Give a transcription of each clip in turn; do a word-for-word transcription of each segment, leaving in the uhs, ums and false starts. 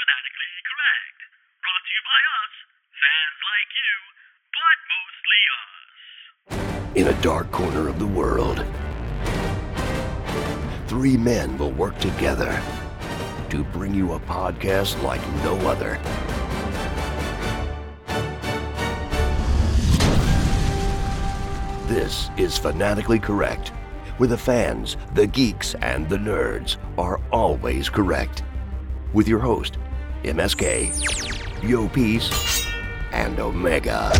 Fanatically Correct. Brought to you by us, fans like you, but mostly us. In a dark corner of the world, three men will work together to bring you a podcast like no other. This is Fanatically Correct, where the fans, the geeks, and the nerds are always correct. With your host, M S K, Yo Peace, and Omega.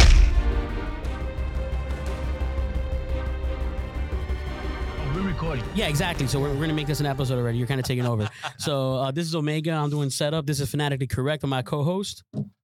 We're recording. Yeah, exactly. So we're, we're going to make this an episode already. You're kind of taking over. So uh, this is Omega. I'm doing setup. This is Fanatically Correct with my co-host.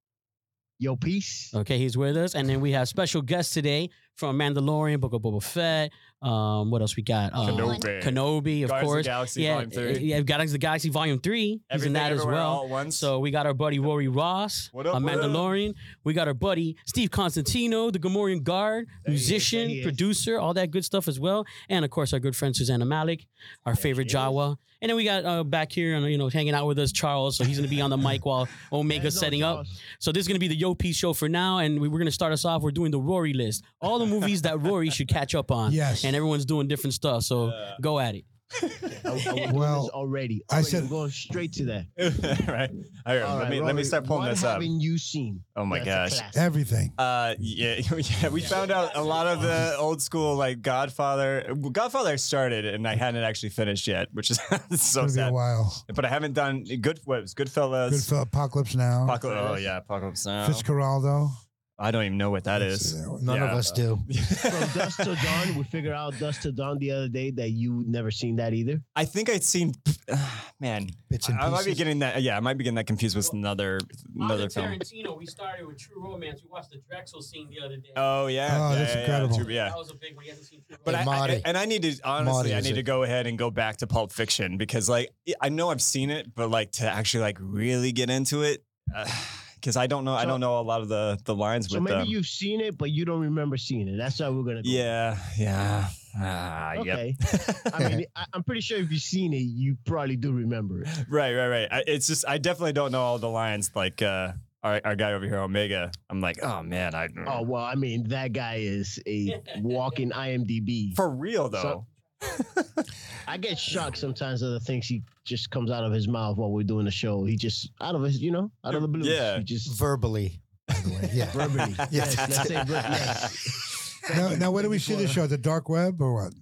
Yo, peace. Okay, he's with us. And then we have special guests today from Mandalorian, Book of Boba Fett. Um, what else we got? Um, Kenobi. Kenobi, of Guardians of the course. Galaxy yeah, Volume three. Yeah, Guardians of the Galaxy Volume three. He's Everything in that as Everywhere well. All at Once. So we got our buddy Rory Ross, What up, a what up? Mandalorian. We got our buddy Steve Constantino, the Gamorrean guard, There he is, musician, there he is. producer, all that good stuff as well. And of course, our good friend Susanna Malik, our favorite she is. Jawa. And then we got uh, back here, you know, hanging out with us, Charles. So he's going to be on the mic while Omega's There's no setting up. Charles. So this is going to be the Yo Peace show for now, and we, we're going to start us off. We're doing the Rory list, all the movies that Rory should catch up on. Yes. And everyone's doing different stuff. So go at it. I, I was doing Well, this already. I Already, said- I'm going straight to that. right. All right. All let right, me let me Rory, start pulling what this up. haven't you seen? Oh my That's a gosh. classic. Everything. Uh, yeah, yeah. We found out a lot of the old school like Godfather. Godfather I started and I hadn't actually finished yet, which is so It's gonna be a sad. while. But I haven't done good. What was Goodfellas? Good for Apocalypse Now. Apocalypse. Oh yeah, Apocalypse Now. Fitzcarraldo. I don't even know what that That's- is. None Yeah. of us do. From Dust to Dawn, we figured out Dust to Dawn the other day that you never seen that either. I think I'd seen. Man, Bits and I, I might be pieces. getting that. Yeah, I might be getting that confused with another another film. Tarantino, we started with True Romance. We watched the Drexel scene the other day. Oh yeah. Oh, yeah, that's yeah, incredible. Yeah, true, yeah. That was a big one. He hasn't seen True But I, Romance. I, Marty. and I need to honestly, Marty, I is need it? to go ahead and go back to Pulp Fiction because, like, I know I've seen it, but like to actually like really get into it, because I don't know, I So- don't know a lot of the the lines So with maybe them. you've seen it, but you don't remember seeing it. That's how we're gonna. Go. Yeah, yeah, ah, Okay. yep. I mean, I, I'm pretty sure if you've seen it, you probably do remember it. right, right, right. I, it's just I definitely don't know all the lines. Like uh, our our guy over here, Omega. I'm like, oh man, I Oh well, I mean, that guy is a walking I M D B. for real though. I get shocked sometimes of the things he just comes out of his mouth while we're doing the show. He just out of his, you know, out of the blue. Yeah. He just Verbally, by the way. Yeah. verbally. Yes, let's say ver- yes. now, now, where do we see the show? The dark web or what?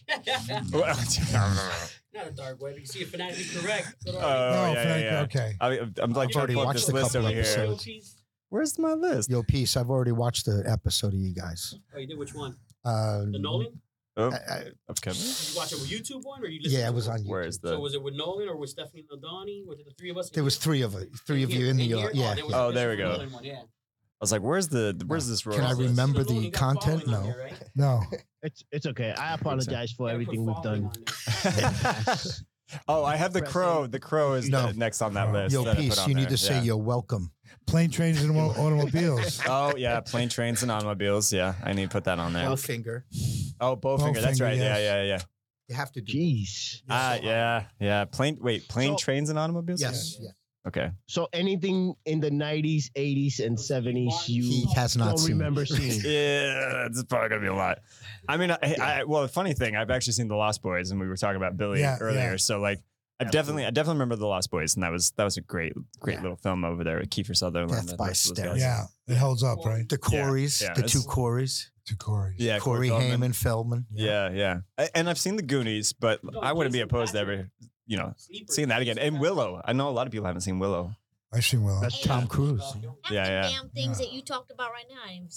Not a dark web. You can see it phonetically correct. Oh, No, yeah, yeah, Frank, yeah. okay. I, I'm like I've trying already to pull up watched this a list couple over here. episodes. Where's my list? Yo, Peace, I've already watched the episode of you guys. Oh, you did which one? Uh, The Nolan? Oh, I- I- okay. Did you watch a YouTube one or you listened yeah, to it was one? on YouTube. Where is So the? was it with Nolan or with Stephanie Nadani? Was it the three of us? There was three of it, three of you in the, uh, here? yeah. there was yeah. a Oh, there we Christopher go. Nolan one, yeah. I was like, where's the? Where's this? Can I roll? So remember Nolan, the you got content? following on No. here, right? No. It's it's okay. I apologize for You gotta everything put we've following done. on there. Oh, I have the Press crow. in. The crow is No. the- next on that Crow. list. Yo, that I put Peace, on you need there. to say Yeah. you're welcome. Plane, trains, and auto- automobiles. Oh yeah, plane, trains, and automobiles. Yeah, I need to put that on there. finger. Oh, Bowfinger. That's Bowfinger, right. Yeah, yes. yeah, yeah. You have to do. Jeez. Ah, yeah, yeah. Plane. Wait, plane, So- trains, and automobiles. Yes. yes. Okay. So anything in the nineties, eighties, and seventies you He has not don't seen. remember seeing. Yeah, it's probably gonna be a lot. I mean, I, I well, the funny thing, I've actually seen The Lost Boys, and we were talking about Billy Yeah, earlier. yeah. So like, I definitely, I definitely remember The Lost Boys, and that was that was a great, great Yeah. little film over there with Kiefer Sutherland. Death and by the rest of those stereo. guys. Yeah, it holds up, right? The Coreys, yeah, the two it's- Coreys, To Corey. Yeah, Corey Feldman. Haim, Feldman. Yeah, yeah. A- And I've seen the Goonies, but No, I wouldn't be Jason opposed to Patrick. ever, you know, Sleeper. seeing that again. And Willow. I know a lot of people haven't seen Willow. I seen Will. That's Tom Cruise. Half Yeah, the yeah. damn things Yeah. that you talked about right now.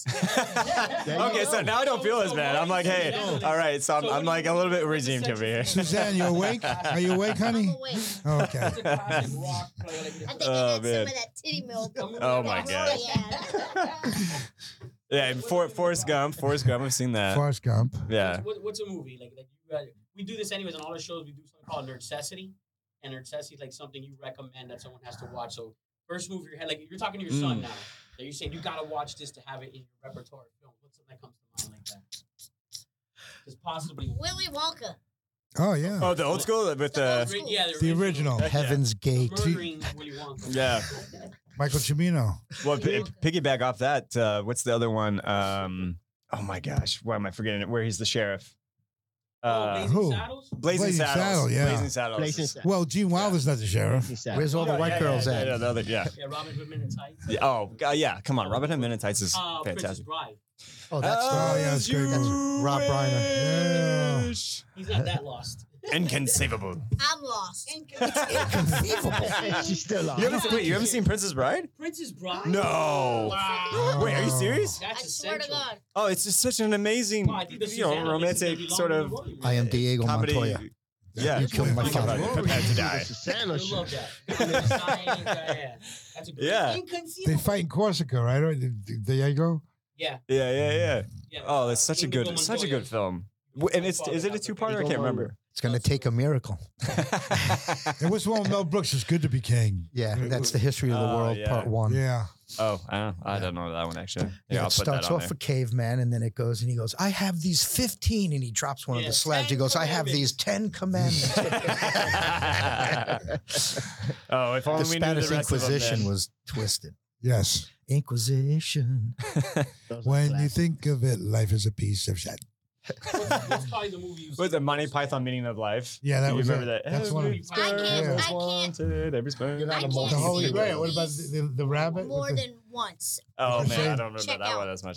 I'm There you Okay, so go. now I don't feel as bad. I'm like, hey, all right. So I'm, I'm like a little bit redeemed over here. Suzanne, you awake? Are you awake, honey? awake. Oh, okay. It's a classic rock play, like I think this. Oh, I got man. some of that titty milk. Oh, my That God. Rory had. Yeah, and For, Forrest Gump. Forrest Gump. I've seen that. Forrest Gump. Yeah. What, what's a movie? Like, like you got, we do this anyways on all our shows. We do something called Nerdcessity. And Nerdcessity is like something you recommend that someone has to watch. So first movie your head, like you're talking to your son Mm. now. So you're saying you gotta watch this to have it in your repertoire of film. What's something that comes to mind like that? Just possibly. Willy Wonka. Oh yeah. Oh, the old school with the School. Yeah, the original. Heaven's Gate. Murdering Willy Wonka. yeah. Michael Cimino. Well, p- piggyback off that. Uh, what's the other one? Um, oh my gosh, why am I forgetting it? Where he's the sheriff? Oh, Uh, Blazing who? Saddles? Blazing, Blazing Saddles. Saddle, yeah. Blazing Saddles. Blazing is- Saddles. Well, Gene Wilder's not the sheriff. Where's all the Yeah, white yeah, girls yeah, at? Yeah, the other, yeah. Yeah, Robin Hood Men in Tights. Yeah, oh, God, yeah. Come on, Robin Hood Men in Tights is Uh, Princess fantastic. Bride. Oh, that's Oh, yeah, that's great. That's Rob Reiner. Yeah. wish. He's not that lost. Inconceivable. I'm lost. She's still on. You haven't, wait, you haven't seen Princess Bride? Princess Bride? No. Wow. Wait, are you serious? I That's swear to essential. God. Oh, it's just such an amazing, Wow, I think the you know, Susanna romantic makes it sort maybe of longer than I am Diego comedy. Montoya. Yeah, You killed my Think about father. it. Prepare to die. Susano I shit. love that. Yeah, the signs, yeah, yeah. That's a great Yeah. They fight in Corsica, right? Or Diego. Yeah, Yeah, yeah, yeah. yeah. Oh, that's such a Indigo good, such a Montoya. good film. W- And it's is it a two parter? I can't remember. It's going to take a miracle. And what's the one with Mel Brooks? Is Good to Be King. Yeah, that's the history of the Oh, world, yeah. part one. Yeah. Oh, I don't, I don't know that one actually. Yeah, Yeah, I'll it put that starts on off there. a caveman, and then it goes, and he goes, "I have these fifteen," and he drops one Yeah, of the slabs. He ten goes, "I have these commandments." ten commandments." Oh, if only the we Spanish knew the rest of them Inquisition then. was twisted. Yes. Inquisition. Those are When you classics. think of it, life is a piece of shit. What's, what's probably the movie you've Was seen it Monty the most? Python Meaning of Life? Yeah, that Do you was remember it. that. That's one of Every them. I can't- sparrow I was can't- wanted, every sparrow- I The can't Holy see Grail. What about movies the, the, the rabbit? more with the- than once. Oh What's man, that? I don't remember Check that out. one as much.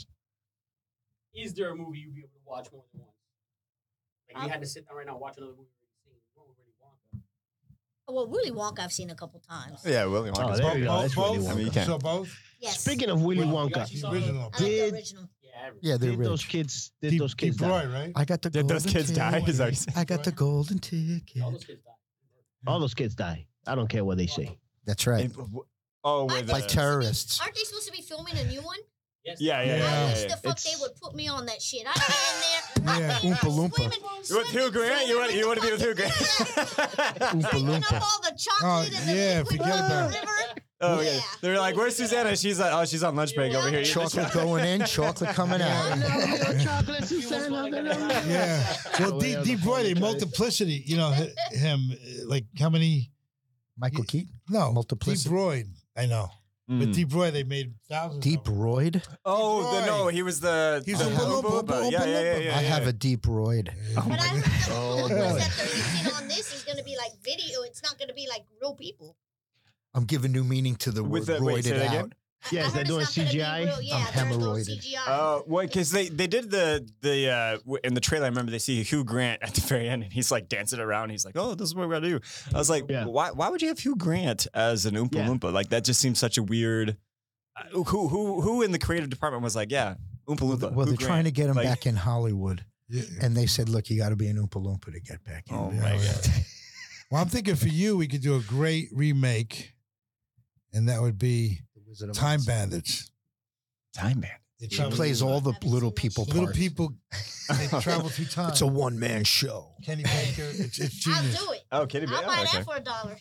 Is there a movie you'd be able to watch more than once? Like, Um, you had to sit down right now and watch another movie you've seen. What would Willy Wonka? Well, Willy Wonka I've seen a couple times. Yeah, Willy Oh, Wonka's there you go. both, That's both? Willy I mean, you Wonka. can't- So both? Yes. Speaking of Willy Well, you Wonka, actually The saw original. I like Did- the original. Yeah, every- Yeah, they're did those rich. kids? Did Deep, those kids Deep die? Roy, right? I got the Did golden those kids die? ticket. Is that what you said? I got the golden ticket. all those kids died. All those kids die. I don't care what they say. That's right. And w- Oh, with Aren't the, they Like supposed to be- terrorists. Aren't they supposed to be filming a new one? Yes. Yeah, yeah, I yeah, wish yeah. the fuck It's- they would put me on that shit. I'd be in there. I'd Yeah. be in there Oompa Loompa. swimming- You want Hugh Grant? You want you want to be with Hugh Grant? Oompa Drinking Loompa. up all the chocolate Oh, and the yeah, liquid forget from about the it. river. Oh yeah. Yeah. They're like, "Where's Susanna?" She's like, "Oh, she's on lunch break over here." eating the Chocolate going in, chocolate coming out. chocolate, Susanna. Yeah. Well, Deep, Deep Roy, they multiplicity. You know hi- him. uh, Like how many? Michael Keaton. No, Multiplicity. Deep Roy. I know, but Mm. Deep Roy, they made thousands. Deep of them. roid. Oh Roy. the, no, he was the. He's the a Oompa Loompa, Oompa. Oompa Yeah, yeah, yeah, Loompa. yeah. I have yeah. a deep roid. But I heard the Oh, the boy. ones that they're using on this is going to be like video. It's not going to be like real people. I'm giving new meaning to the With word the- wait, say roided that again? out. Yes, I they're heard doing it's not gonna be C G I. real- Yeah, I'm they're doing hemorrhoided. C G I. Oh, well, because they, they did the the uh w- in the trailer. I remember they see Hugh Grant at the very end, and he's like dancing around. He's like, "Oh, this is what we're gonna do." I was like, Yeah. "Why? Why would you have Hugh Grant as an Oompa Yeah. Loompa? Like that just seems such a weird." Uh, who who who in the creative department was like, "Yeah, Oompa Loompa." Well, Hugh they're trying to Grant." get him Like, back in Hollywood. Yeah. And they said, look, you got to be an Oompa Loompa to get back in. Oh Yeah, my yeah. god! Well, I'm thinking for you, we could do a great remake, and that would be The Wizard of Time Oz. Bandits. Time man. They He travel plays through- all the Haven't little seen that people shit. little parts. people. They travel through time. It's a one man show. Kenny Baker. It's, it's I'll genius. do it. Oh, Kitty I'll Baker. buy Okay. that for a dollar.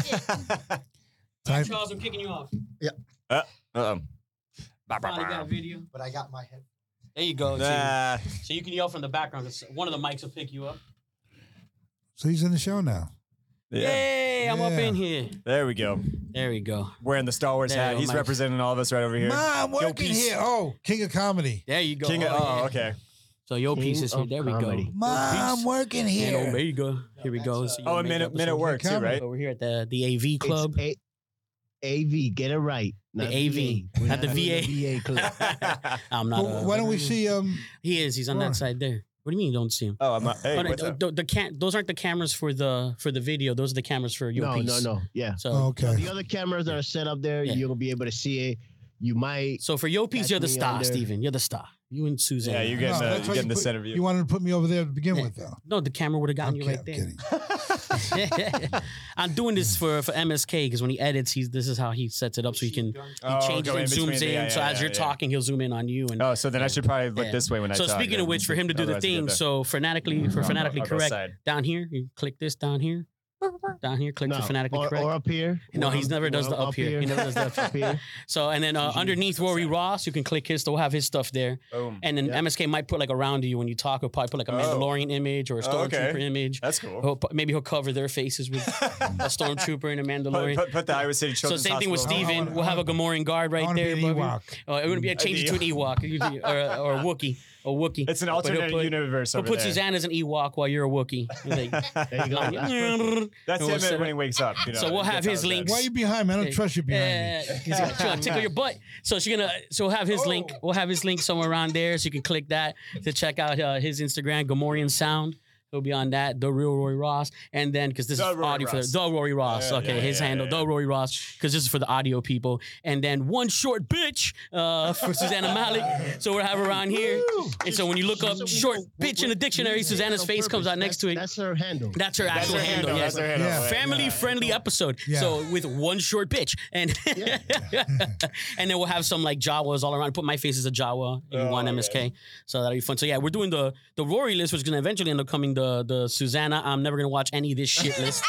Time, Charles, I'm kicking you off. Um. Bah, bah, Finally got bah. a video. But I got my head. There you go. So, Nah. so you can yell from the background. 'Cause one of the mics will pick you up. so he's in the show now. Yeah. Hey, I'm up Yeah. in here. There we go. There we go. Wearing the Star Wars There you hat. go, He's Mike. representing all of us right over here. Ma, I'm working peace. here. Oh, King of Comedy. There you go. King of, oh, yeah. okay. So your King piece is here. of There we comedy. go. Ma, I'm working And here. Omega. Here we go. So Oh, a Omega minute episode. minute work too, Comedy. right? So we're here at the the A V club. It's A- AV, get it right. The Not A V, We're not the doing V A. V A club. I'm not. Well, uh, why don't we see? Um, He is. He's on Sure. that side there. What do you mean you don't see him? Oh, I'm not. Hey, Oh, no, what's the, up? the, the can- those aren't the cameras for the for the video. Those are the cameras for your No, piece. no, no. Yeah. So oh, okay. The other cameras that are set up there, Yeah. you're gonna be able to see it. You might. so for your piece, Catch you're the me star, under- Steven. You're the star. You and Suzanne. Yeah, you No, getting the, that's you why getting the put- center view. You wanted to put me over there to begin Yeah. with, though. No, the camera would have gotten Okay, you right I'm there. kidding. I'm doing this for for M S K because when he edits, he's this is how he sets it up so he can he Oh, changes go and in between zooms the- in. yeah, so yeah, as yeah, you're yeah. talking, he'll zoom in on you. And Oh, so then I should probably look Yeah. this way when I so talk. speaking then. of which, for him to do the Otherwise I get thing, the- so phonetically for I'll go- phonetically I'll go correct side. down here, you click this down here. down here. Click No, for Fanatically or, Correct. or up here. No, Or he's never does the or up here. He never does the up up here. So and then uh, underneath Rory Ross, you can click his. We'll have his stuff there. Boom. And then M S K might put like around you when you talk. He'll probably put like a Oh. Mandalorian image or a Oh, Stormtrooper okay. image. That's cool. He'll pu- maybe he'll cover their faces with a Stormtrooper and a Mandalorian. Put, put, put the Iowa City So Children's same thing with Hospital. Steven. We'll have a Gamorrean guard I right wanna there. be an above you. Ewok. Uh, it wouldn't be a change it to an Ewok You'd be- or, a- or a Wookiee. A Wookiee. It's an But he'll alternate put- universe He'll over put there. Suzanne as an Ewok while you're a Wookiee. Like, There you go. That's perfect. That's And we'll him set when he up- wakes up. You know, So we'll have that's how his it links. Why are you behind me? I don't Okay. trust you behind Yeah, me. he's gonna she'll tickle your butt. So she's gonna, so we'll have his link. We'll have his link somewhere around there, so you can click that to check out uh, his Instagram, Gamorrean Sound. He'll be on that, the real Rory Ross, and then because this The is Rory audio for Ross. the, the Rory Ross. Yeah, okay, yeah, his yeah, handle, yeah, the Rory Ross, because this is for the audio people, and then one short bitch uh, for Susanna Malik. So we'll have her around here, and so when you look up So we short know- bitch in the dictionary, we- Susanna's on face comes purpose. out next to it. That's her handle. That's her That's actual her handle. handle. Yes. That's her handle. Yeah. right? Family friendly episode. Yeah. So with one short bitch, and and then we'll have some like Jawas all around. Put my face as a Jawa in Oh, one M S K, so that'll be fun. So yeah, we're doing the the Rory list, which is gonna eventually end up coming the the Susanna. I'm never gonna watch any of this shit list.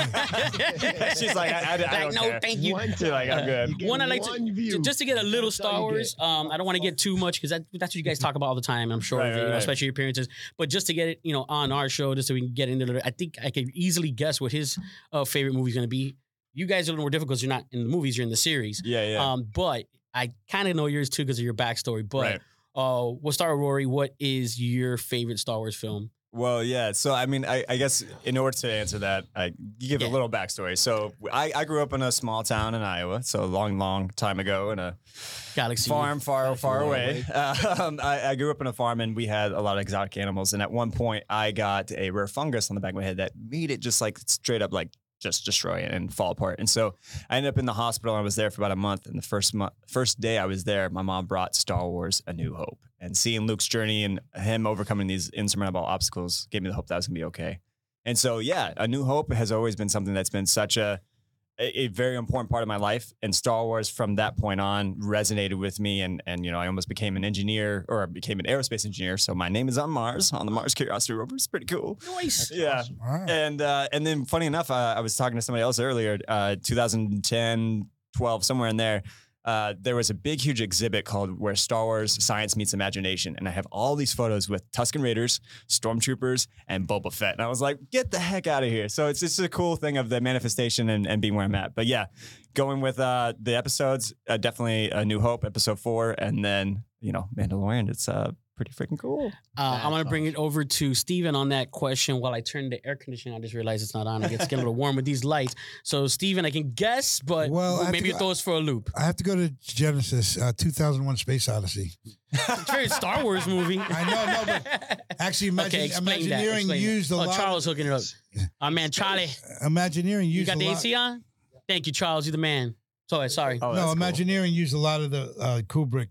She's like, I, I, I Like, don't no, care. thank you. One She's like, I'm good. You get One I like one to view. just to get a little That's all Star you Wars. get. Um, I don't want to get too much because that, that's what you guys talk about all the time. I'm sure, Right, of it, right, you know, right. especially your appearances. But just to get it, you know, on our show, just so we can get into it, I think I could easily guess what his uh, favorite movie is going to be. You guys are a little more difficult because you're not in the movies; you're in the series. Yeah, yeah. Um, but I kind of know yours too because of your backstory. But Right. uh, we'll start with Rory. What is your favorite Star Wars film? Well, yeah. So, I mean, I, I guess in order to answer that, I give Yeah. a little backstory. So, I, I grew up in a small town in Iowa. So, a long, long time ago in a Galaxy farm far, far far away. Um, I, I grew up in a farm and we had a lot of exotic animals. And at one point, I got a rare fungus on the back of my head that made it just like straight up like just destroy it and fall apart. And so I ended up in the hospital. And I was there for about a month. And the first month, first day I was there, my mom brought Star Wars: A New Hope. And seeing Luke's journey and him overcoming these insurmountable obstacles gave me the hope that I was gonna be okay. And so, yeah, A New Hope has always been something that's been such a a, a very important part of my life. And Star Wars from that point on resonated with me. And, and you know, I almost became an engineer or I became an aerospace engineer. So my name is on Mars, on the Mars Curiosity rover. It's pretty cool. Nice. Yeah. Wow. And uh, and then funny enough, uh, I was talking to somebody else earlier, uh, twenty ten, twelve, somewhere in there. Uh, there was a big, huge exhibit called Where Star Wars Science Meets Imagination. And I have all these photos with Tusken Raiders, Stormtroopers, and Boba Fett. And I was like, get the heck out of here. So it's just a cool thing of the manifestation and, and being where I'm at. But yeah, going with uh, the episodes, uh, definitely A New Hope, episode four. And then, you know, Mandalorian. It's uh, pretty freaking cool. Uh, I'm gonna That's bring it over to Steven on that question while I turn the air conditioning. I just realized it's not on. It gets getting a little warm with these lights. So Steven, I can guess, but Well, I have maybe to you go- throw us for a loop. I have to go to Genesis, uh, two thousand one Space Odyssey. It's a very Star Wars movie. I know, no, but actually, imagine, okay, explain that. Imagineering Explain used that. a oh, lot. Charles hooking it up. Oh man, Charlie, Imagineering you used got a the lot. A C on? Thank you, Charles. You're the man. Sorry, sorry. Oh, no, that's cool. Imagineering used a lot of the uh, Kubrick.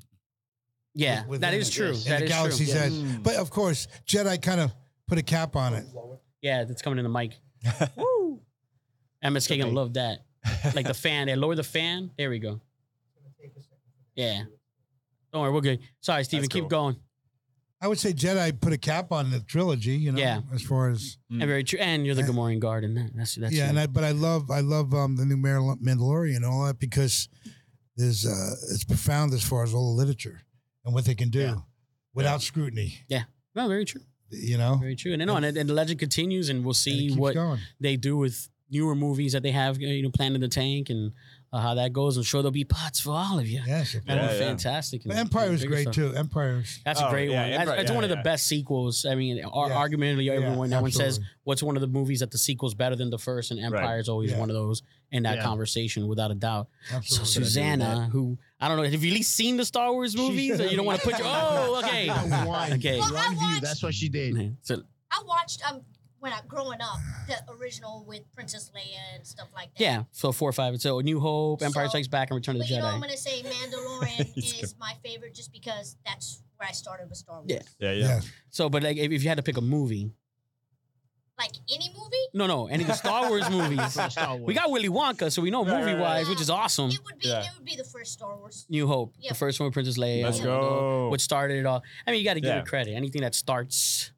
yeah, with- that within is it. true. And That the is Galaxy's true. Edge. But of course, Jedi kind of put a cap on it. Yeah, that's coming in the mic. Woo! M S K gonna love that. Like the fan. They lower the fan. There we go. Yeah. Don't worry, we're good. Sorry, Steven. That's Keep cool. going. I would say Jedi put a cap on the trilogy. You know, Yeah. as far as Mm. And very true. And you're the Gamorrean guard in that. That's that's yeah, right. and I but I love I love um, the new Mandal- Mandalorian and all that because there's uh, it's profound as far as all the literature and what they can do Yeah. without scrutiny. No, very true. You know, Very true. And, no, and, and the legend continues, and we'll And it see keeps what going. they do with newer movies that they have, you know, planned in the tank, and uh, how that goes. I'm sure there'll be pots for all of you. Yes, That'll Yeah, be yeah. fantastic. but and- Empire and was bigger great stuff. too. Empire's That's a Oh, great yeah, one. Empire- it's yeah, one of the yeah. best sequels. I mean, ar- Yeah. arguably, Yeah, everyone everyone says absolutely. what's one of the movies that the sequel's better than the first, and Empire is always Yeah. one of those in that Yeah. conversation, without a doubt. So absolutely. Susanna, who I don't know, have you at least seen the Star Wars movies? Or you don't want to put your oh, okay, One, okay. Well, I one view. watched- That's what she did. So I watched um when I growing up the original with Princess Leia and stuff like that. yeah, so four or five. So New Hope, Empire So- Strikes Back, and Return of But the you know, I'm Jedi. gonna say Mandalorian He's is my favorite just because that's where I started with Star Wars. Yeah. Yeah, yeah. Yeah. So, but like, if if you had to pick a movie, Like any movie, no, no, any of the Star Wars movies. For Star Wars. We got Willy Wonka, so we know Right, right, movie wise, right. which is awesome. it would be Yeah. it would be the first Star Wars. New Hope, Yeah. the first one with Princess Leia. Let's you know, go. What started it all. I mean, you got to give Yeah. it credit. Anything that starts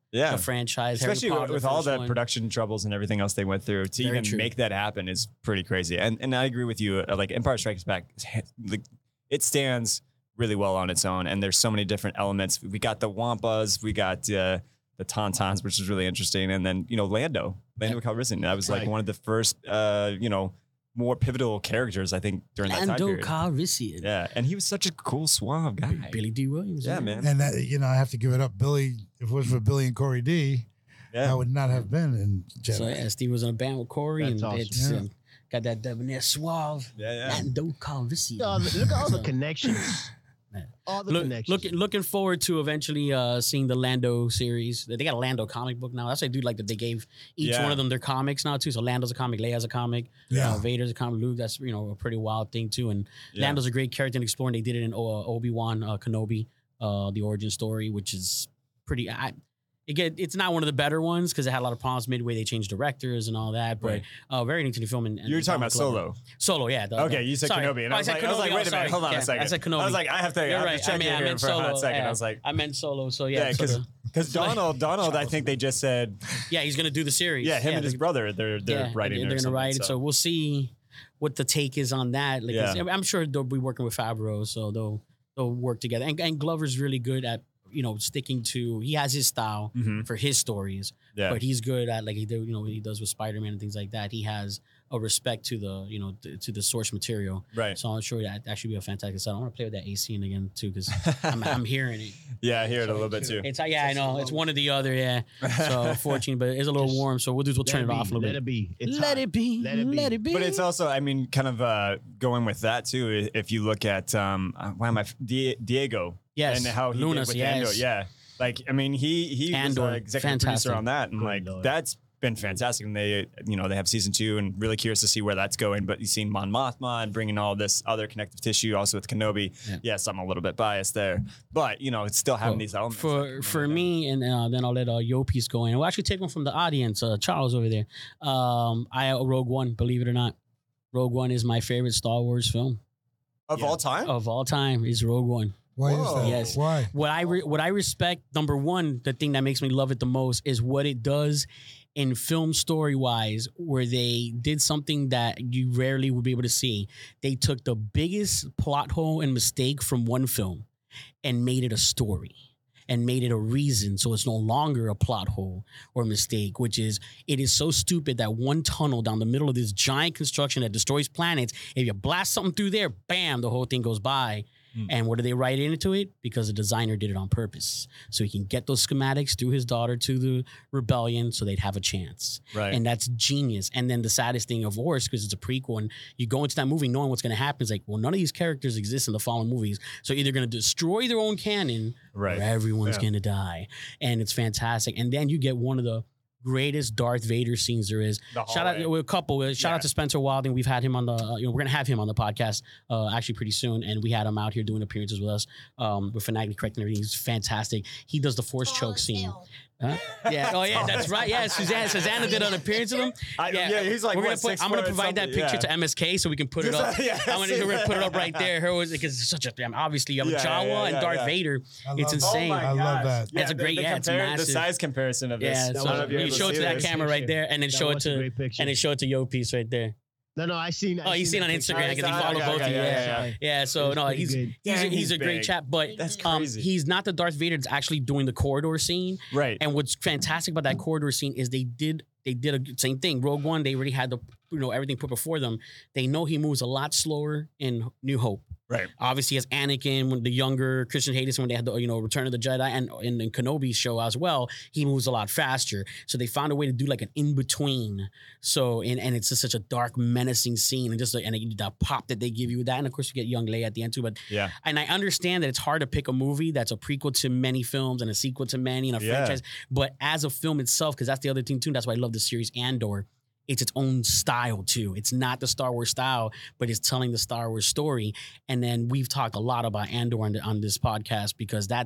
Yeah. the franchise, Harry Especially Potter, with the all first the one. production troubles and everything else they went through, to Very even true. make that happen is pretty crazy. And and I agree with you. uh, Like Empire Strikes Back, like, it stands really well on its own. And there's so many different elements. We got the Wampas, we got uh, the Tauntauns, which is really interesting. And then, you know, Lando, Lando Calrissian. That was like Right. one of the first, uh, you know, more pivotal characers, I think, during that time Lando period. Calrissian. Yeah. And he was such a cool, suave guy. Billy D. Williams. Yeah, man. And that, you know, I have to give it up. Billy, if it was for Billy and Corey D, Yeah. I would not have been in Jedi. So yeah, Steve was in a band with Corey, That's and awesome. it's Yeah. um, got that debonair suave. Yeah, yeah. Lando Calrissian. Oh, look at all the So- connections. Man. All the Look, connections. looking looking forward to eventually uh, seeing the Lando series. They got a Lando comic book now. That's what I do like that they gave each Yeah. one of them their comics now too. So Lando's a comic, Leia's a comic, Yeah. uh, Vader's a comic, Luke. That's you know a pretty wild thing too. And Yeah. Lando's a great character in exploring. They did it in uh, Obi Wan uh, Kenobi, uh, the origin story, which is pretty. I, it get, it's not one of the better ones because it had a lot of problems midway. They changed directors and all that, but Right. uh, very neat to the film. And, and You were talking about Donald Glover. Solo. Solo, yeah. the- Okay, the- you said sorry. Kenobi, and Oh, I was said like, I was like, Kenobi. wait Oh, a minute, sorry. hold on Yeah, a second. I said Kenobi. I was like, I have to, I You're have right. to check I mean, in I here meant for a Solo. hot second. yeah. I was like, I meant Solo. So yeah, yeah, so because the- because Donald, Donald, I think they just said, yeah, he's gonna do the series. yeah, him and his they- brother, they're they're yeah, writing. They're, it or they're gonna something, write it. So we'll see what the take is on that. Like, Yeah. it's- I'm sure they'll be working with Favreau, so they'll they'll work together. And, and Glover's really good at you know sticking to. He has his style Mhm. for his stories, Yeah, but he's good at like he do, you know what he does with Spider Man and things like that. He has a respect to the you know to, to the source material. right. So I'm sure that that should be a fantastic set. I want to play with that A C again too because I'm, I'm hearing it. Yeah, I hear it a little bit too. It's yeah, I know it's one or the other. Yeah, so fortunate, but it's a little Just warm. So we'll do is we'll Let turn it be, off a little Let bit. it be. It's Let hot. it be. Let it be. Let it be. But it's also, I mean, kind of uh, going with that too. i- If you look at, um, uh, why am I, Die- Diego, yes, and how he Lunas, did with yes. Andor, yeah. Like, I mean, he he was Andor, an executive fantastic. producer on that, and Good like Lord. that's been fantastic. And they, you know, they have season two, and really curious to see where that's going. But you've seen Mon Mothma and bringing all this other connective tissue, also with Kenobi. Yeah. Yes, I'm a little bit biased there, but you know, it's still having Well, these elements. for that- for me, and uh, then I'll let uh, Yopis go in. We'll actually take one from the audience. Uh, Charles over there. Um, I Rogue One. Believe it or not, Rogue One is my favorite Star Wars film of Yeah. all time. of all time. Is Rogue One. Why Whoa. is that? Yes. Why? What I re- what I respect, number one, the thing that makes me love it the most is what it does in film story wise, where they did something that you rarely would be able to see. They took the biggest plot hole and mistake from one film and made it a story and made it a reason. So it's no longer a plot hole or mistake, which is it is so stupid that one tunnel down the middle of this giant construction that destroys planets, if you blast something through there, bam, the whole thing goes by. Mm. And what do they write into it? Because the designer did it on purpose. So he can get those schematics through his daughter to the rebellion so they'd have a chance. Right. And that's genius. And then the saddest thing, of course, because it's a prequel and you go into that movie knowing what's going to happen, is like, well, none of these characters exist in the following movies. So either going to destroy their own canon right. or everyone's Yeah. going to die. And it's fantastic. And then you get one of the greatest Darth Vader scenes there is. The Shout out hallway. a couple. uh, Shout Yeah. out to Spencer Wilding. We've had him on the. Uh, you know, we're gonna have him on the podcast uh, actually pretty soon, and we had him out here doing appearances with us. Um, with phonetically correct and everything. He's fantastic. He does the force Tall choke as scene. hell. Huh? Yeah. Oh yeah, that's right. Yeah, Susanna. Susanna did an appearance with him. I, yeah, he's like we're gonna what, put, six I'm gonna foot or provide that something? picture Yeah. to M S K so we can put it up. Yeah, I'm gonna, we're gonna put it up right there. Her was because it's such a damn. Obviously, you have a Yeah, Jawa yeah, yeah, and yeah, Darth yeah. Vader. I It's love insane. Oh my I love gosh. that. That's a the- great- the yeah, it's compare- massive. The size comparison of this. Yeah, I so don't know if you're you able show it to see that this. camera right there, and then That show it was a to great picture. and then show it to Yo Piece right there. No, no, I seen. Oh, you seen on that picture. Instagram because he Okay, followed okay, both of okay, you. yeah, Yeah, yeah, yeah. So It's no, pretty he's good. he's, a, Dang, he's he's a great big. chap, but That's um, crazy. he's not the Darth Vader that's actually doing the corridor scene. Right. And what's fantastic about that corridor scene is they did they did a good- same thing. Rogue One, they already had the you know everything put before them. They know he moves a lot slower in New Hope. Right. Obviously, as Anakin, when the younger Christian Hayden, when they had the you know Return of the Jedi, and in, in Kenobi's show as well, he moves a lot faster. So they found a way to do like an in between. So and, and it's just such a dark, menacing scene, and just like, and the pop that they give you with that, and of course you get young Leia at the end too. But Yeah. and I understand that it's hard to pick a movie that's a prequel to many films and a sequel to many and a Yeah. franchise, but as a film itself, because that's the other thing too. That's why I love the series Andor. It's its own style too. It's not the Star Wars style, but it's telling the Star Wars story. And then we've talked a lot about Andor on, the, on this podcast because that's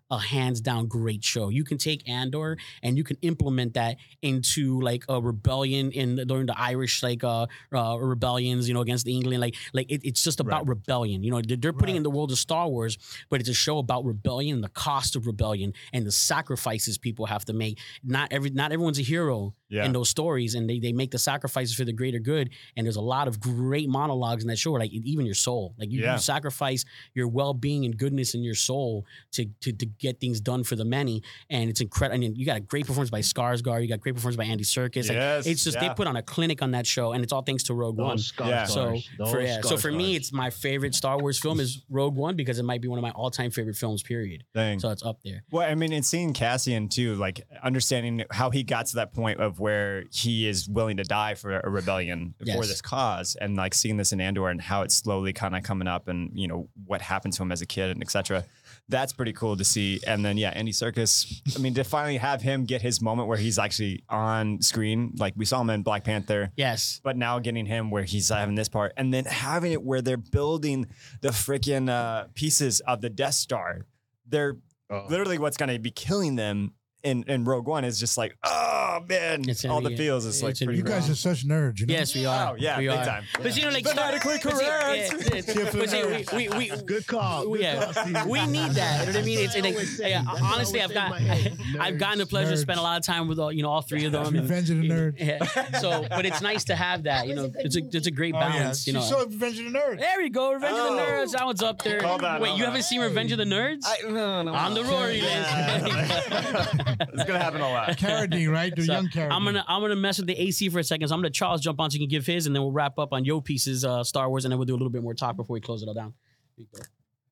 a hands down great show. You can take Andor and you can implement that into like a rebellion in during the Irish like uh, uh rebellions, you know, against England. Like like it, it's just about Right. rebellion. You know, they're, they're putting Right. in the world of Star Wars, but it's a show about rebellion and the cost of rebellion and the sacrifices people have to make. Not every not everyone's a hero Yeah. in those stories, and they they make the sacrifices for the greater good. And there's a lot of great monologues in that show, like even your soul, like you, Yeah. you sacrifice your well being and goodness in your soul to to to get things done for the many, and it's incredible. And you got a great performance by Skarsgård, you got great performance by Andy Serkis. Like, Yes, it's just yeah. they put on a clinic on that show, and it's all thanks to Rogue One. Those Scar Yeah. So Scars. Those for yeah, so for me, Skarsgårds. it's my favorite Star Wars film is Rogue One because it might be one of my all time favorite films. Period. Dang. So it's up there. Well, I mean, and seeing Cassian too, like understanding how he got to that point of where he is willing to die for a rebellion for Yes. this cause, and like seeing this in Andor and how it's slowly kind of coming up, and you know what happened to him as a kid and et cetera. That's pretty cool to see. And then yeah, Andy Serkis. I mean, to finally have him get his moment where he's actually on screen, like we saw him in Black Panther. Yes. But now getting him where he's having this part, and then having it where they're building the freaking uh, pieces of the Death Star. They're Oh. literally what's going to be killing them in, in Rogue One is just like, oh man, It's all gonna the be- feels is like it's gonna pretty You be guys cool. are such nerds. You know? Yes, we are. Oh, yeah, we big are. time. But you know, like Phonetically Star- but see, correct. yeah, yeah, but see, we, we, we, Good call. we- Good yeah, call, Steve. we need that. You know what I mean? It's, That's what I like, always say. yeah, That's what I honestly, always I've say in got, my head. I've gotten the pleasure to Nerds. spend a lot of time with all, you know, all three of them. and- Revenge of the Nerds. Yeah. So, but it's nice to have that. That You was know, a good it's a movie. it's a great Oh, yeah. balance. You She know. saw Revenge of the Nerds. There we go, Revenge of the Oh. Nerds. That one's up there. Hold on, Wait, hold you on. haven't seen Revenge of the Nerds? I, no, no, On the no. Rory Yeah. list. It's gonna happen a lot. Carradine, right? The So, young Carradine. I'm gonna I'm gonna mess with the A C for a second. So I'm gonna let Charles jump on so he can give his, and then we'll wrap up on Yo Piece's uh, Star Wars, and then we'll do a little bit more talk before we close it all down. Here you go.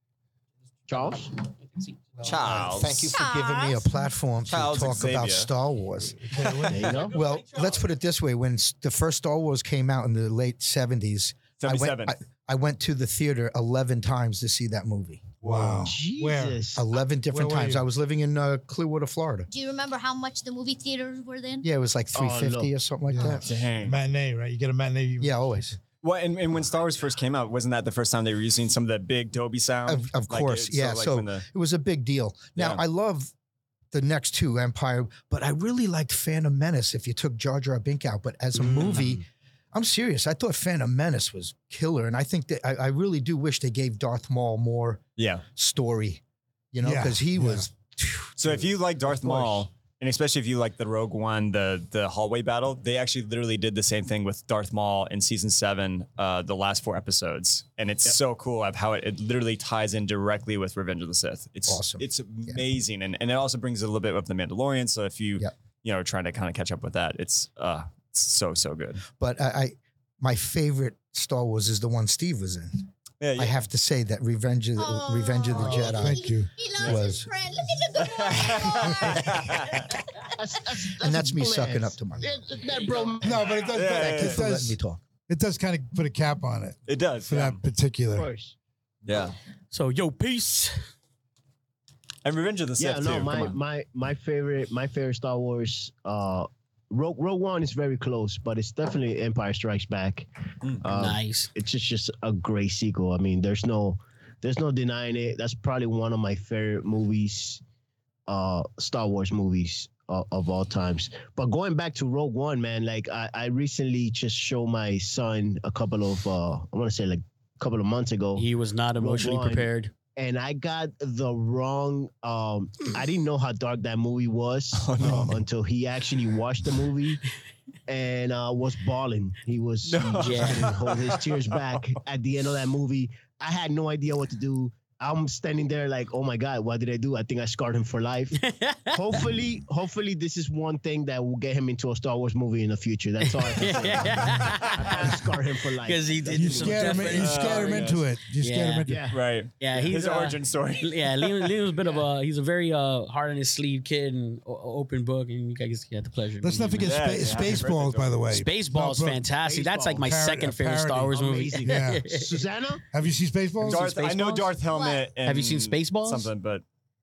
Charles? Charles. Thank you for giving me a platform to Charles talk Xavier. about Star Wars. There you go. Well, let's put it this way: when s- the first Star Wars came out in the late seventies, I went, seventy-seven. I, I went to the theater eleven times to see that movie. Wow. Where? Jesus. eleven different Where were times. you? I was living in uh, Clearwater, Florida. Do you remember how much the movie theaters were then? Yeah, it was like Oh, three fifty no. or something like Yeah. that. Dang. Matinee, right? You get a matinee. Yeah, always. Well, and, and when Star Wars first came out, wasn't that the first time they were using some of the big Dolby sound? Of, of Like, course, it- yeah. like So when the- it was a big deal. Now Yeah. I love the next two, Empire, but I really liked Phantom Menace. If you took Jar Jar Binks out, but as a Mm. movie, I'm serious. I thought Phantom Menace was killer, and I think that I, I really do wish they gave Darth Maul more yeah. story. You know, Yeah, because he yeah. was. So if you like Darth Of course. Maul, and especially if you like the Rogue One, the the hallway battle, they actually literally did the same thing with Darth Maul in season seven, uh, the last four episodes, and it's so cool of how it, it literally ties in directly with Revenge of the Sith. It's Awesome. It's amazing, and and it also brings a little bit of the Mandalorian. So if you Yep. you know are trying to kind of catch up with that, it's uh it's so so good. But I, I, my favorite Star Wars is the one Steve was in. Yeah, I have to say that Revenge of the, Oh, Revenge of the he- Jedi. Thank you. He loves Was- his friend. Look at the good boy. That's, that's, And that's me blast. sucking up to my. That, that bro. No, but it does. Yeah, Thank you it for letting does. me talk. It does kind of put a cap on it it does. for Yeah. that particular. Of course. yeah. So Yo Piece. And Revenge of the Sith Yeah, no, too. my Come on. my my favorite my favorite Star Wars. Uh, Rogue Rogue One is very close, but it's definitely Empire Strikes Back. Mm. Um, Nice. It's just just a great sequel. I mean, there's no there's no denying it. That's probably one of my favorite movies, uh, Star Wars movies of, of all times. But going back to Rogue One, man, like I, I recently just showed my son a couple of uh, I want to say like a couple of months ago. He was not emotionally One. prepared. And I got the wrong. Um, I didn't know how dark that movie was Oh, no. uh, until he actually watched the movie and uh, was bawling. He was No. he just Yeah. couldn't hold his tears back at the end of that movie. I had no idea what to do. I'm standing there like, oh my God, what did I do? I think I scarred him for life. hopefully, hopefully this is one thing that will get him into a Star Wars movie in the future. That's all I can say. I scarred him for life. Because he did You some scared him. definite- You scared him Oh, into it. You scared him Yeah. into it. Yeah. Right. Yeah, he's his uh, origin story. Yeah, Liam, Liam's a bit of a he's a very uh hard on his sleeve kid and o- open book, and you guys had the pleasure. of Let's not meeting him. forget Yeah, Spa- yeah, happy Spaceballs, birthday, by the way. Spaceballs, No, bro, fantastic. That's like my Par- second a favorite Star parody. Wars movie. Amazing. Yeah. Susanna? Have you seen Spaceballs? Darth, I know Spaceballs? Darth Helmet. And Have you seen Spaceballs? Something, but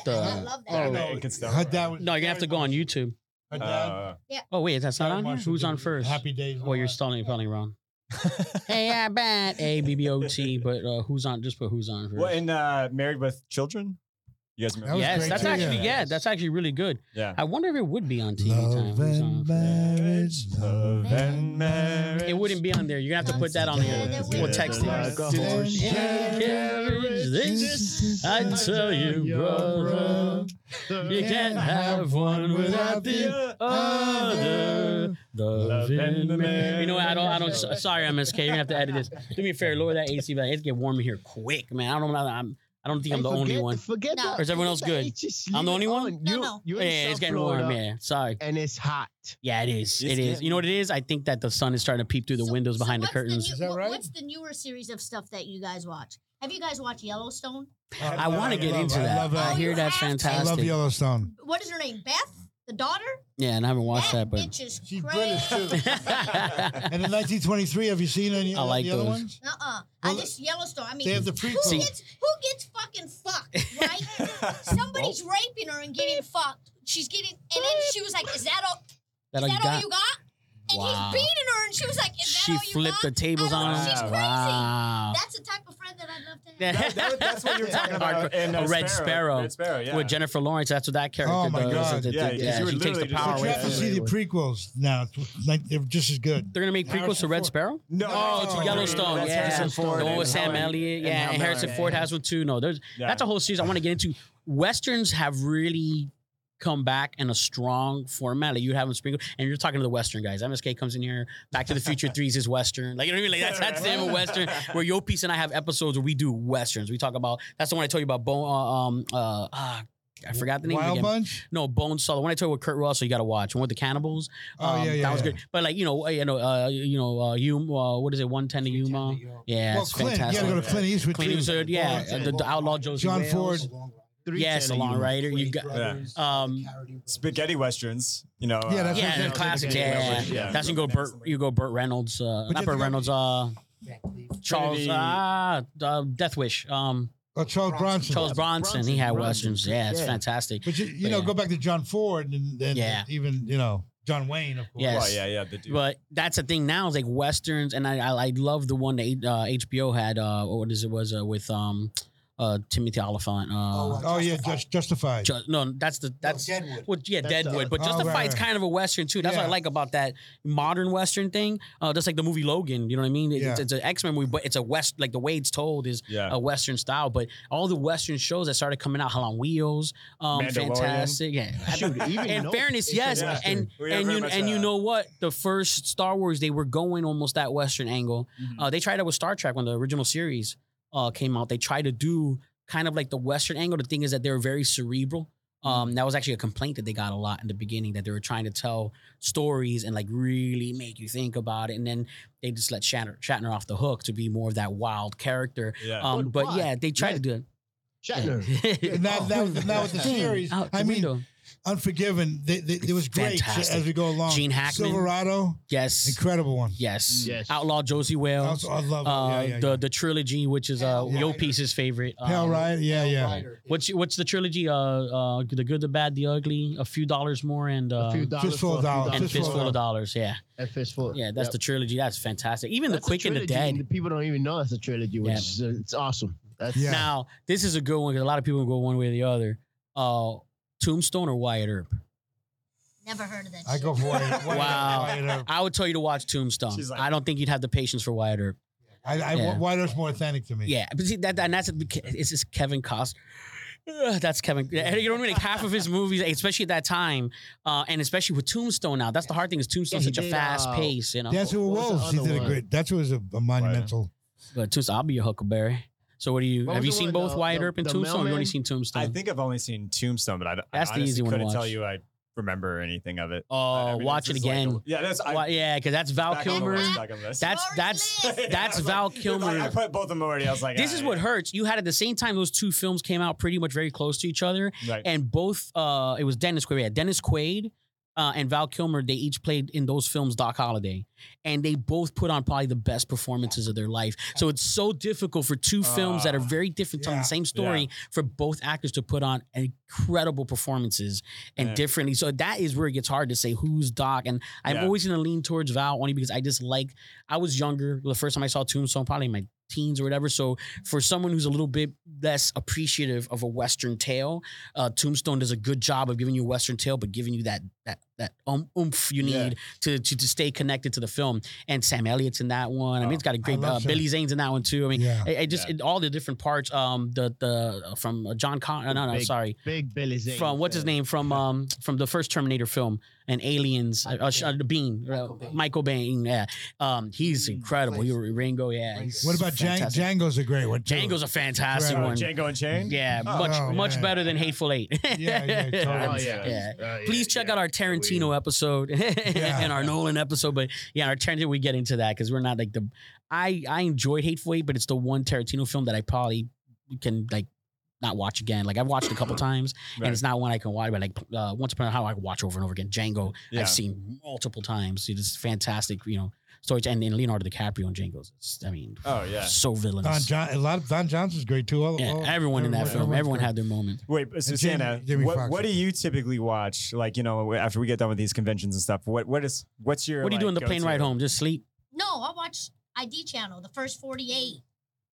the. I love that. Oh, Yeah, it could start. Her dad was no, you're gonna have to go on YouTube. Her dad. Uh, Oh wait, that's not Sarah on here. Marshall Who's did on first? Happy Days. and Well, all you're that. spelling spelling wrong. Hey, I bet A B B O T, but uh, who's on? Just put who's on first. well, in uh, Married with Children, You guys That remember? was Yes, great that's too, actually yeah. yeah, that's actually really good. Yeah. I wonder if it would be on T V Love time. and marriage, love and marriage. It wouldn't be on there. You're gonna have to put that on here Yeah, or text it. like a horse. Carriage, this I tell you, brother, you can't have one without the other. Love and marriage. You know what? I don't. I don't. Sorry, M S K. You're gonna have to edit this. Do me a favor. Lower that A C. It's get warm in here quick, man. I don't know. I'm. I don't think I'm the Hey, only forget- one. Forget No. that. Or is everyone else forget good? that. Just I'm the leave only it one? on. No, You, no. You're Yeah, in it's South getting Florida, warm. Yeah, sorry. and it's hot. Yeah, it is. It's It is. getting- You know what it is? I think that the sun is starting to peep through the So- windows so behind the what's curtains. new- Is that what- right? What's the newer series of stuff that you guys watch? Have you guys watched Yellowstone? I want to get love- into I that. love, uh, I hear you that's have to. I love fantastic. Yellowstone. What is her name? Beth, the daughter. Yeah, and I haven't watched that, that but bitch is She's crazy. British, too. And in nineteen twenty-three, have you seen any I like the other those. ones? Uh-uh. I Well, just Yellowstone. I mean, they have the who prequel. gets who gets fucking fucked, right? Somebody's raping her and getting fucked. She's getting, and then she was like, "Is that all? that Is all you that all got? you got?" And Wow. he's beating her, and she was like, "Is that She all you flipped got?" the tables I don't on know, her. She's crazy. Wow. That's the type of friend that I'd love to have. That- that- that's what you were talking about in uh, A Red Sparrow. Red Sparrow, yeah. With Jennifer Lawrence, that's what that character Oh, my does. God. It- it- Yeah, it- 'cause yeah, you were she takes the literally just power But you away have to from see her. the prequels now. Like, they're just as good. They're gonna make prequels Harrison to Red Ford. Sparrow. No, Oh, to Oh, Yellowstone. that's Yeah, Harrison Ford the one and with Sam Helen- Elliott. and Yeah, Hal and Mirren. Harrison Ford has one too. No, there's Yeah. that's a whole series I want to get into. Westerns have really come back in a strong format. Like you have them sprinkled, and you're talking to the Western guys. M S K comes in here. Back to the Future three is his Western. Like you know what I mean? Like that's that's them a Western. Where Yo Peace and I have episodes where we do Westerns. We talk about that's the one I told you about. Bone. Uh, um. Uh. ah, I forgot the name Wild again. Bunch? No, Bone Saw. The one I told you with Kurt Russell, you got to watch. One with the cannibals. Oh, Um, yeah, yeah, That was yeah. good. But like you know, you know, uh, you know, uh, Hume. Uh, what is it? One ten to Hume. uh, Yeah, Well, it's Clint. fantastic. You gotta go to Clint Eastwood, Clint too. Eastwood, yeah, Well, uh, the, the outlaw Josie John Wales. Ford. Yes, the long rider. You got. Yeah. Um, Spaghetti westerns, you know. Yeah, uh, that's yeah, what the I'm classics. saying. Yeah, yeah, Yeah. That's you go Burt. You go Burt Reynolds. Uh, you not have Burt to go- Reynolds. Uh, Charles. Trinity. Ah, uh, Death Wish. Um, Oh, Charles Bronson. Charles Bronson. He had Bronson. westerns. Yeah, it's Yeah. fantastic. But you, you But know, yeah. go back to John Ford and, and Yeah. even, you know, John Wayne, of course. Yes. Oh, yeah, yeah, the dude. But that's the thing now is like westerns, and I I, I love the one that uh, H B O had. Uh, what is it was uh, with um, uh, Timothy Oliphant. Uh, Oh, yeah, just Justified. Ju- no, that's the that's Deadwood. Well, yeah, That's the Deadwood. other- But Oh, Justified's right, right. kind of a western too. That's what I Yeah. like about that modern western thing. Uh, just like the movie Logan. You know what I mean? It's, Yeah. it's an X Men movie, but it's a west like the way it's told is Yeah. a western style. But all the western shows that started coming out, Hell on Wheels, um, Mandalorian. fantastic. Yeah. Shoot, even In Nope, fairness, it's a yes, western. and We are and very you much, and you uh, know what? The first Star Wars, they were going almost that western angle. Uh, they tried that with Star Trek when the original series uh, came out. They tried to do kind of like the western angle. The thing is that they were very cerebral. Um, that was actually a complaint that they got a lot in the beginning, that they were trying to tell stories and like really make you think about it, and then they just let Shatner, Shatner off the hook to be more of that wild character. Yeah. Um, But but why? yeah, they tried Yeah. to do it. Shatner. And now, now, now with the series, Out the I mean, window. Unforgiven, they, they, it was great Fantastic. as we go along. Gene Hackman. Silverado, Yes, incredible one. yes, Yes. Outlaw Josie Wales. Also, I love it. Uh, yeah, yeah, the yeah. the trilogy, which is uh, Yeah. Yo Peace's favorite. Pale Um, Rider, yeah, yeah. What's what's the trilogy? Uh, uh, the good, the bad, the ugly. A few dollars more and uh, A few dollars Fistful of for a few dollars. and Fistful fistful of of dollars. Yeah, And fistful. yeah. That's Yep. the trilogy. That's fantastic. Even That's the Quick and the trilogy, Dead. People don't even know that's a trilogy, which Yeah. is uh, it's awesome. That's Yeah. Now this is a good one because a lot of people go one way or the other. Uh, Tombstone or Wyatt Earp? Never heard of that. I shit. go for Wyatt. Wyatt, Wow. Wyatt Earp. I would tell you to watch Tombstone. She's like- I don't think you'd have the patience for Wyatt Earp. I, I, Yeah. Wyatt Earp's more authentic to me. Yeah, but see that, and that's it's just Kevin Costner. Ugh, that's Kevin. You know what I mean? Like half of his movies, especially at that time, uh, and especially with Tombstone. Now, that's the hard thing is Tombstone's Yeah, he such a did, fast uh, pace. You know, Dancing with What was the Wolves, he other did a one? great. That was a, a monumental. but Tombstone, I'll be your Huckleberry. So, what do you What have was you the seen one, both the- Wyatt the- Earp and the Tombstone? Or you only mailman? seen Tombstone? I think I've only seen Tombstone, but I, That's I the honestly easy one to couldn't tell watch. you I remember anything of it. Oh, I mean, watch it's it just like again. a- yeah, that's I, Well, yeah, because that's Val back on the Kilmer. list, back on the list. That's Lord that's list. that's I was Val like- I Kilmer. put both of them already. I was like, This ah, is what yeah. hurts. You had at the same time those two films came out pretty much very close to each other, Right. and both uh, it was Dennis Quaid. Yeah, Dennis Quaid uh, and Val Kilmer. They each played in those films Doc Holliday, and they both put on probably the best performances of their life. So it's so difficult for two films that are very different, telling yeah. the same story, for both actors to put on incredible performances and Yeah. differently. So that is where it gets hard to say who's Doc. And I'm Yeah. always going to lean towards Val only because I just like. I was younger the first time I saw Tombstone, probably in my teens or whatever. So for someone who's a little bit less appreciative of a Western tale, uh, Tombstone does a good job of giving you a Western tale, but giving you that that that um, oomph you need Yeah. to, to to stay connected to the film. And Sam Elliott's in that one. I mean, Oh, it's got a great love uh, Sam. Billy Zane's in that one too. I mean, Yeah. it, it just Yeah. it, all the different parts. Um, the the from uh, John Con. uh, No, no, Big sorry. Big Billy Zane. From what's his fan. name from um from the first Terminator film and Aliens, uh, uh, uh, Bean, uh, Michael Bain, yeah, um, he's incredible. He, Ringo, yeah. he's What about Django? fantastic. Django's a great one. Too. Django's a fantastic Right. one. Django Unchained. Yeah, Oh. much Oh, much man. better than Hateful Eight. Yeah, yeah, totally. Oh, yeah. yeah. Uh, yeah, Please check yeah. out our Tarantino episode and our Nolan episode. But yeah, our Tarantino, we get into that because we're not like the. I I enjoyed Hateful Eight, but it's the one Tarantino film that I probably can like not watch again. Like I've watched it a couple times, Right. and it's not one I can watch. But like uh, Once Upon a Time, I can watch over and over again. Django, Yeah. I've seen multiple times. It's fantastic, you know. Stories and, and Leonardo DiCaprio and Django's. It's, I mean, Oh yeah. so villainous. Don John, a lot of Don Johnson's great too. All, yeah, all- everyone in that film. everyone's Everyone great. had their moment. Wait, but Jamie- Susanna, Jamie what, Foxx. what do you typically watch? Like, you know, after we get done with these conventions and stuff, what what is what's your What do you do like, on the plane go-to? ride home? Just sleep? No, I watch I D Channel, the first forty-eight.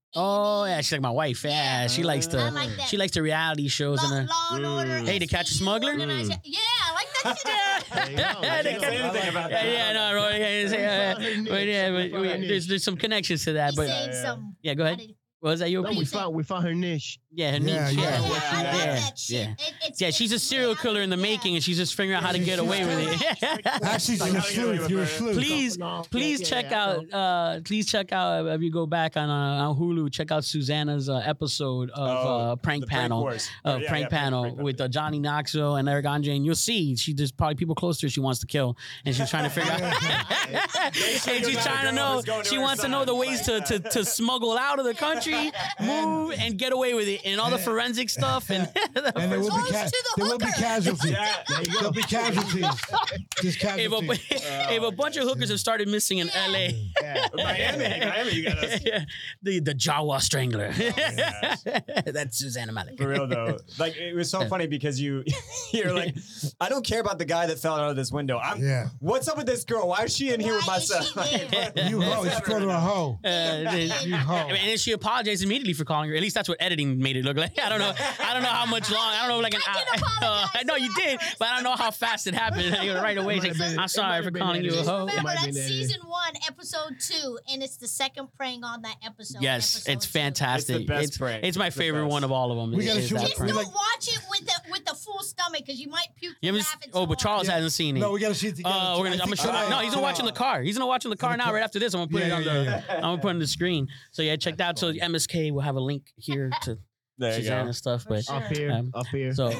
Oh yeah, she's like my wife. Yeah, she likes I the like that. she likes the reality shows Law, and the. Law and Order. Hey, to catch a S V U, smuggler? Organized- Mm. Yeah, I like that shit. There you go. Yeah, can't say anything about yeah, that. yeah, no, Roy, yeah, yeah, yeah, but yeah, but we, there's there's some connections to that. He's But saying yeah. some. yeah, go ahead. I did- What was that you? No, we found we found her niche. Yeah, her Yeah, niche. yeah. Yeah, Yeah, I like yeah, that shit. yeah. It- it's- Yeah, she's a it's serial killer in the reality, making, yeah. and she's just figuring out how to get away with it. Actually, she's a Like, how to get away sleuth. with You're a murder. sleuth. Please, No, please yeah, check yeah, I out. Uh, please check out if you go back on uh, on Hulu. Check out Susanna's uh, episode of Oh, uh, prank the panel. Wars. uh, Oh, yeah, prank yeah, panel prank with uh, Johnny Knoxville and Eric Andre, and you'll see she there's probably people close to her she wants to kill, and she's trying to figure out, and she's trying to know she wants to know the ways to, to to smuggle out of the country, move, and get away with it, and all the forensic stuff, and And there will be Goes ca- to the there will be hooker. casualties. Yeah. There'll be casualties. Just if a, casualties. if a bunch of hookers have started missing in L A. Yeah. Miami, Miami, you got us. Yeah, the the Jawa Strangler. yes. That's Susanna Malik. For real though, like it was so funny because you, you're like, I don't care about the guy that fell out of this window. I'm, Yeah. what's up with this girl? Why is she in here with Why my is son? she there? You hoe. It's called her a hoe. Uh, then- You hoe. I mean, and then she apologized immediately for calling her. At least that's what editing made it look like. I don't know. I don't know how much long. I don't know, like an I hour. did apologize I know you to did, Empress. but I don't know how fast it happened. You know, right away, It might she's have like, been- I'm it sorry might for have been calling you a edited. hoe. Remember, might have that's been edited. season one, episode two, and it's the second prank on that episode. Yes, episode it's two. fantastic. It's the best it's, prank. it's my It's the favorite best. one of all of them. We gotta is shoot- that we- Just prank. don't like- watch it with the with the full stomach because you might puke. You from haven't s- laughing oh, so but Charles hard. hasn't seen it. No, we got to see it together. Uh, we're gonna. I I'm gonna think show. tonight- No, he's gonna watch in the car. He's gonna watch in the car now. Right after this, I'm gonna put it Yeah, on yeah, the. yeah. I'm gonna put it on the screen. So yeah, check that out. So M S K will have a link here to There you Susanna go. and stuff. But sure. Up here, Um, up here. so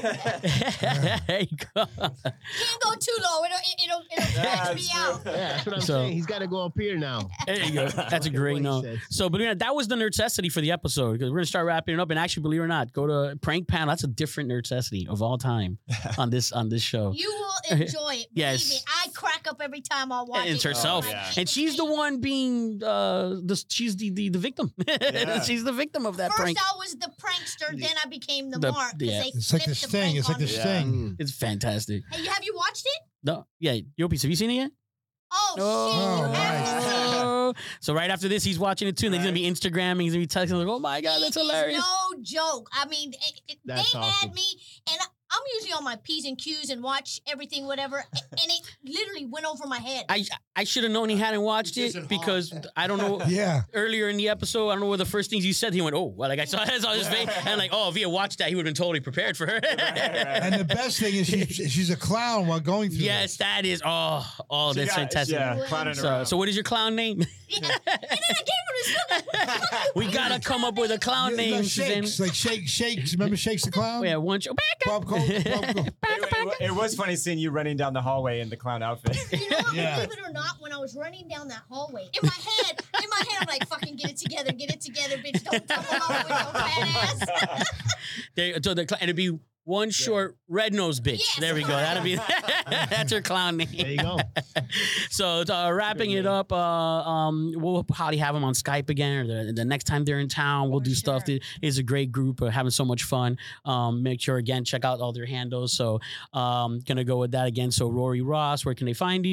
there you go. Can't go too low. It'll it'll, it'll scratch me out. yeah, that's what I'm So- saying. He's got to go up here now. There you go. That's a great What he note. says. So, but yeah, that was the necessity for the episode because we're gonna start wrapping it up. And actually, believe it or not, go to Prank Panel. That's a different necessity of all time on this on this show. You will enjoy it. Yes. Believe me, I crack up every time I watch And it's it. herself, Oh, yeah. and she's the one being uh, the she's the the, the victim. Yeah. She's the victim of that First, prank. I was the prankster, then I became the, The- mark. 'cause yeah. they It's like the flipped sting. prank It's like on the me. Yeah. sting. Mm. It's fantastic. Hey, have you watched it? No, yeah, Yopis, have you seen it yet? Oh, Oh, shit! You have nice. to see it. Oh, so right after this, he's watching it too, and then he's gonna be Instagramming. He's gonna be texting like, "Oh my god, that's It is hilarious!" no joke. I mean, it, it, they That's had awesome. me, and I, I'm usually on my P's and Q's and watch everything, whatever, and it literally went over my head. I I should have known he hadn't watched It's it hard. because I don't know. Yeah. Earlier in the episode, I don't know what the first things you said. He went, "Oh," well, like I saw, I saw his face, and I'm like, "Oh, if he had watched that, he would have been totally prepared for her." And the best thing is she, she's a clown while going through Yes, that is. Oh, oh, She that's got- fantastic. Yeah, clowning So, around. so what is your clown name? Yeah. And then I gave her this look. we gotta come up with a clown Yeah, name, no, Suzanne. shakes, like shake, shakes. Remember Shakes the Clown? Yeah, one show. Bob Cole. Bob Cole. it, it, it was funny seeing you running down the hallway in the clown outfit. You know what? Yeah. Believe it or not, when I was running down that hallway, in my head, in my head, I'm like, "Fucking get it together, get it together, bitch! Don't tumble over with your fat ass." There, so the cl- it'd be one short red nosed bitch. Yes. There we go. That'll be that's her clown There name. you go. So uh, wrapping it up, uh, um, we'll probably have them on Skype again, or the, the next time they're in town, we'll For do stuff. sure. It is a great group, uh, having so much fun. Um, make sure again check out all their handles. So um, gonna go with that again. So Rory Ross, where can they find you?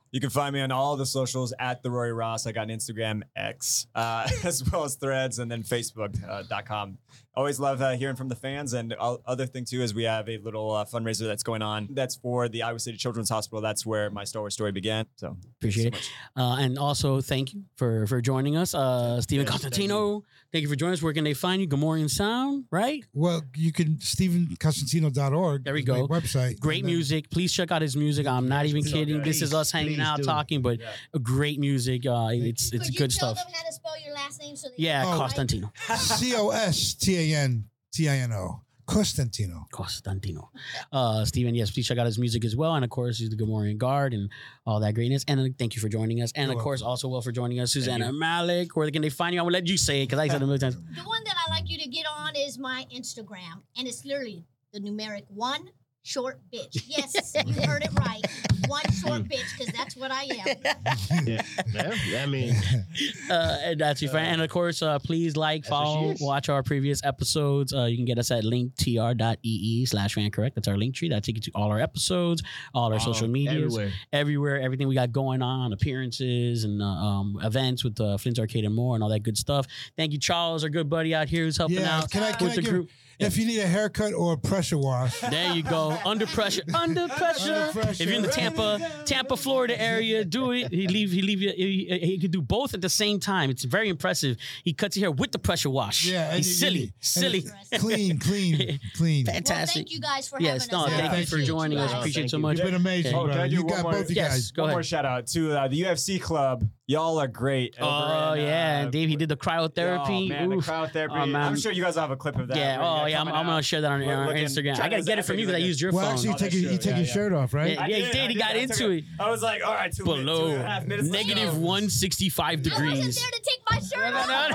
You can find me on all the socials at the Rory Ross. I got an Instagram, X, uh, as well as Threads, and then Facebook uh, dot com. Always love uh, hearing from the fans. And uh, other thing too is we have a little uh, fundraiser that's going on. That's for the Iowa City Children's Hospital. That's where my Star Wars story began. So Appreciate thanks it. so Uh, and also, thank you for for joining us, uh, Stephen Yes, Constantino. Thank you for joining us. Where can they find you? Gomorian Sound, right? Well, you can Stephen Constantino dot org. There we is my go. Website. Great And then- music. Please check out his music. I'm not even so kidding. good. This is us hanging Please out do. talking, but Yeah. a great music. Uh, it's Could it's you good tell stuff. them how to spell your last name so they Yeah, can write? Constantino. C O S T A N T I N O. Costantino. Constantino. Uh, Steven, yes, please check out his music as well. And of course, he's the Gomorian Guard and all that greatness. And uh, thank you for joining us. And You're of course, also well for joining us, Susanna Malik. Where can they find you? I'm going to let you say it because I said it a million times. The one that I like you to get on is my Instagram, and it's literally the numeric one short bitch. Yes, you heard it right. One short bitch, because that's what I am. Yeah, yeah, I mean, Uh, and that's your friend. And of course, uh, please like, That's what she follow, is. watch our previous episodes. Uh, you can get us at linktr.ee slash fan correct. That's our link tree. That'll take you to all our episodes, all our social um, medias, everywhere. everywhere, everything we got going on, appearances and uh, um, events with uh, Flynn's Arcade and more and all that good stuff. Thank you, Charles, our good buddy out here who's helping Yeah, out can I, can with I the give, group. if you need a haircut or a pressure wash, There you go. Under pressure. Under pressure. Under pressure. If you're in the Tampa, Tampa, Florida area, do it. He leave. He leave you. He, he could do both at the same time. It's very impressive. He cuts your hair with the pressure wash. Yeah, and He's you- silly, and silly. it's clean, clean, clean. Well, Fantastic. thank you guys for Yes, having no, us. thank I you for appreciate joining you us. guys. Appreciate it so Thank much. You've been amazing, Oh, can I brother. do You one got more- both you Yes, guys. go One ahead. more shout out to uh, the U F C Club. Y'all are great. over Oh in, yeah, uh, and Dave, he did the cryotherapy. Oh, man, Oof. the cryotherapy. Oh, man. I'm sure you guys will have a clip of that. Yeah. where you Oh got yeah. I'm, coming I'm gonna out. share that on, Look- on looking- Instagram. I trying gotta to get it from you because I looking- used your Well, phone. actually, you Oh, take, that's your, you true. take Yeah, your yeah. shirt off, right? Yeah, I yeah, did, he did. I He did. got I took into it. I was like, all right, two minutes, two Below and a half minutes. Let's negative go. one sixty five I wasn't degrees. there to take my shirt No, no,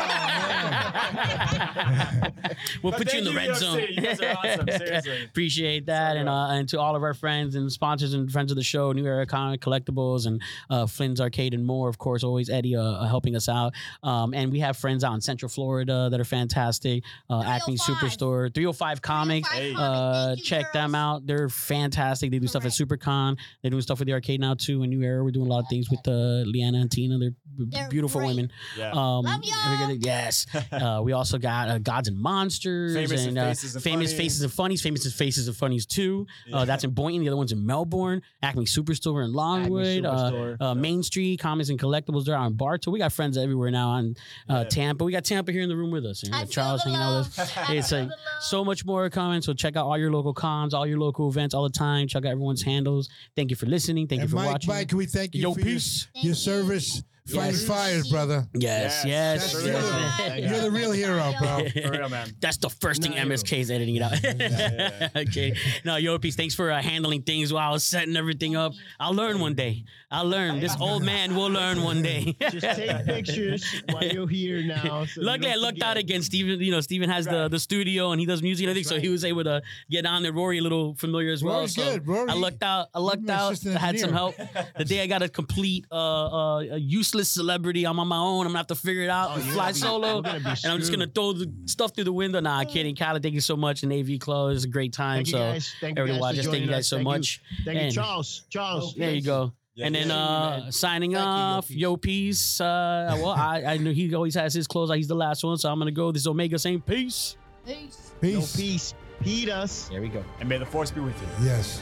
off. no. We'll But put you in the thank red you, U F C. zone. You guys are awesome. Seriously. Appreciate that, So and good. uh, and to all of our friends and sponsors and friends of the show, New Era Comic Collectibles and uh, Flynn's Arcade and more. Of course, always Eddie uh, helping us out. Um, and we have friends out in Central Florida that are fantastic. Uh, Acme three oh five. Superstore, three oh five Comics. three oh five Hey. Comic. Uh, Thank you, check them girls. out. They're fantastic. They do stuff at Correct. SuperCon. They're doing stuff with the arcade now too. In New Era, we're doing a lot of things with uh, Leanna and Tina. They're, b- They're beautiful great. women. Yeah. Um, Love y'all. every- Yes. Uh, we also got uh, Gods and Monsters Famous and and uh, Faces and Famous Funnies. Faces and Funnies. Famous and Faces and Funnies too. Uh, Yeah. that's in Boynton. The other one's in Melbourne. Acme Superstore in Longwood. Uh, Superstore. uh, Main Street Comics and Collectibles. They're out in Bartow. We got friends everywhere now on uh, Yeah. Tampa. We got Tampa here in the room with us. You know, I feel Charles the hanging out love. with us. I It's feel like the love. so much more coming. So check out all your local cons, all your local events, all the time. Check out everyone's handles. Thank you for listening. Thank And you for Mike, watching. Mike, can we thank you Yo, for peace. your, your Thank you. service fighting Yes. fires, brother. Yes, Yes. yes. That's For you're, real. the, you're the real hero, bro. For real, man. That's the first thing No. M S K is editing it out. Yeah. Okay. No, Yo Peace, thanks for uh, handling things while I was setting everything up. I'll learn one day. I'll learn. This old man will learn one day. just take pictures while you're here now. So you Luckily, I don't lucked forget. out again. Steven, you know, Steven has the, Right. the studio and he does music and everything, so he was able to get on there. Rory, a little familiar as well. Rory's So good. Rory- I lucked out. I lucked my out. assistant I had some help. engineer. The day I got a complete, uh, uh, a useless celebrity, I'm on my own. I'm gonna have to figure it out. Oh, and you're fly gonna be- solo, you're gonna be and I'm just screwed. gonna throw the stuff through the window. Nah, I'm kidding. Kyla, thank you so much. And A V Close, it's a great time. Thank you so guys. Thank you everyone guys for watching, thank you joining guys us. so Thank you. much. Thank you, And- Charles. Charles. There you go. Yeah, and then yeah. uh, man. signing Thank you, Yo off, Peace. Yo Peace. Uh, well, I, I know he always has his clothes. He's the last one, so I'm gonna go. This is Omega saying peace. Peace. No Peace. peace. Heat us. There we go. And may the force be with you. Yes.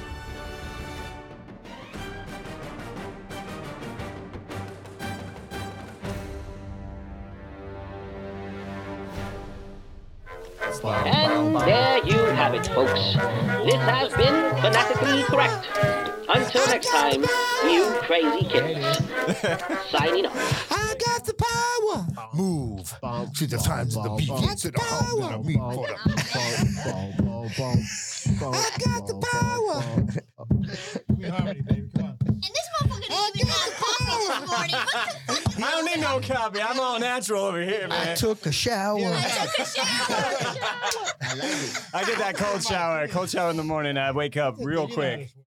And there you have it, folks. This has been Fanatically Correct. Until next time, you crazy kids. Signing off. I got the power. Move to the times of the beat. To the power. Me for the I got the power. Give me harmony, baby. Come on. And this motherfucker didn't even have coffee this morning. What the fuck? I don't need no copy. I'm all natural over here, I man. took a shower. I took a shower. I get that cold shower. Cold shower in the morning. I wake up real quick.